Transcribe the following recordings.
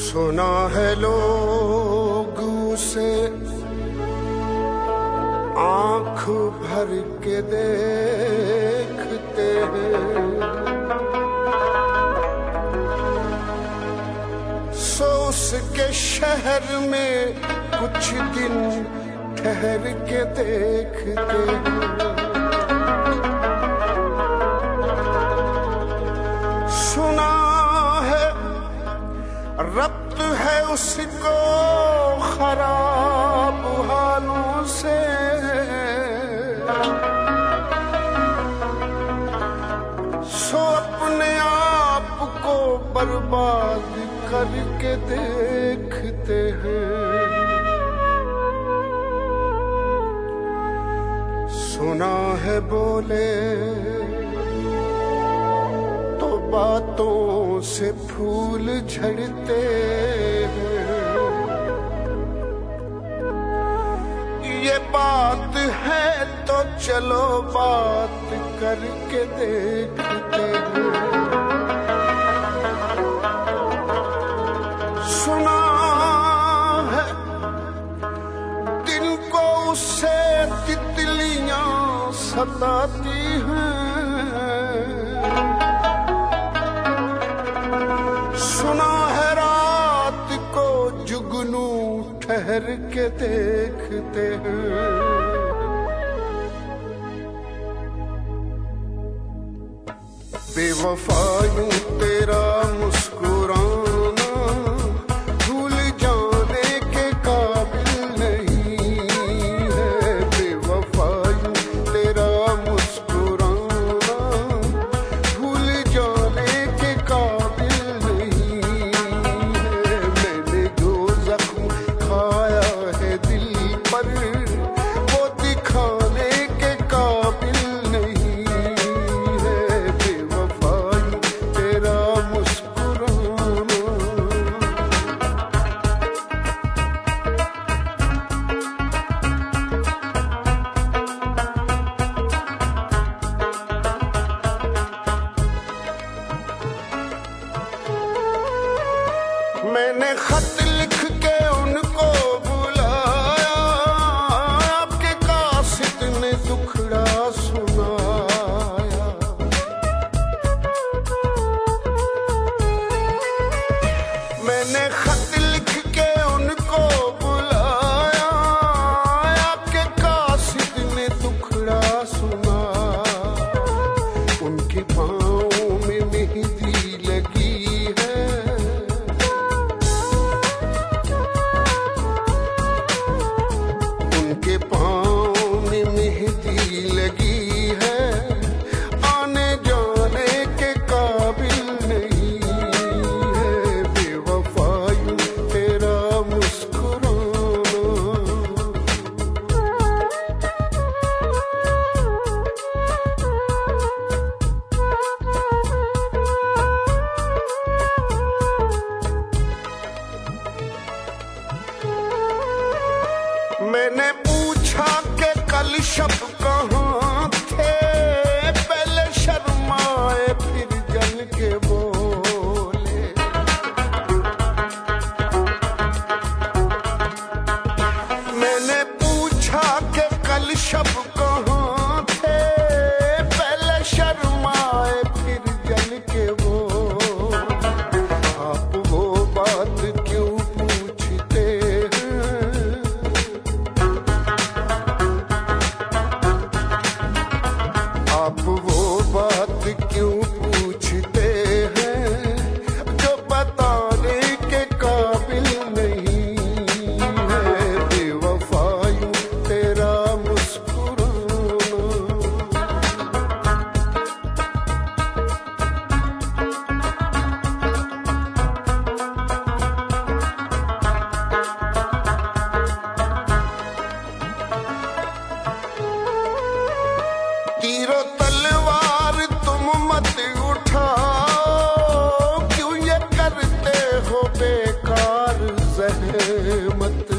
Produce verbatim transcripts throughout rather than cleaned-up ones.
सुना है लोग उसे आँख भर के देखते हैं, सो उसके शहर में कुछ दिन ठहर के देखते हैं। सुना है रब्त है उसको खराब हालों से, सो अपने आप को बर्बाद करके देखते हैं। सुना है बोले तो बातों से फूल झड़ते हैं, ये बात है तो चलो बात करके देखते हैं। सुना है दिन को उससे तितलियां सताती हैं, सुना है रात को जुगनू ठहर के देखते हैं। बेवफा यूं तेरा मुस्कुराना भूल जाने के काबिल नहीं है, बेवफा यूं तेरा मुस्कुराना भूल जाने के काबिल नहीं है। मैंने जो जख्म खाया है दिल पर वो दिखाने के काबिल नहीं है, बेवफा यूं तेरा मुस्कुराना। मैंने खत लिख के उनको बुलाया, आपके कासिद ने दुखड़ा सुनाया। मैंने खत लिख के उनको बुलाया, आपके कासिद ने दुखड़ा सुनाया। उनके पाँव में मेहंदी लगी है, उनके पाँव में मेहंदी लगी है, आने जाने के काबिल नहीं है, बेवफा यूं तेरा मुस्कुराना। मैंने पूछा कि कल शब कहाँ थे, पहले शर्माए फिर जल के बोले। मैंने पूछा कि कल शब कहाँ थे, पहले शर्माए फिर जल के बोले। आप वो बात क्यों पूछते हैं, आप वो बात क्यों पूछते हैं जो बताने के काबिल नहीं है, बेवफा यूं तेरा मुस्कुराना। तीरों तलवार तुम मत उठाओ, क्यों ये करते हो बेकार ज़हमत।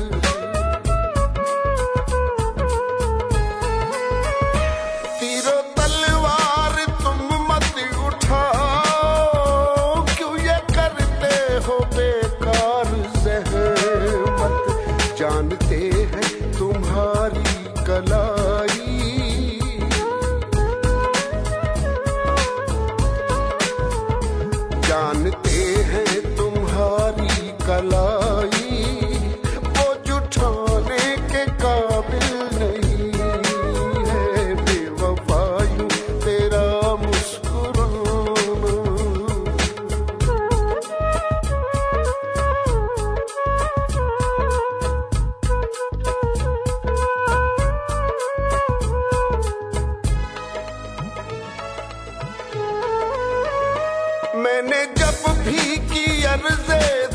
तीरों तलवार तुम मत उठाओ, क्यों ये करते हो बेकार भी की अर्ज़े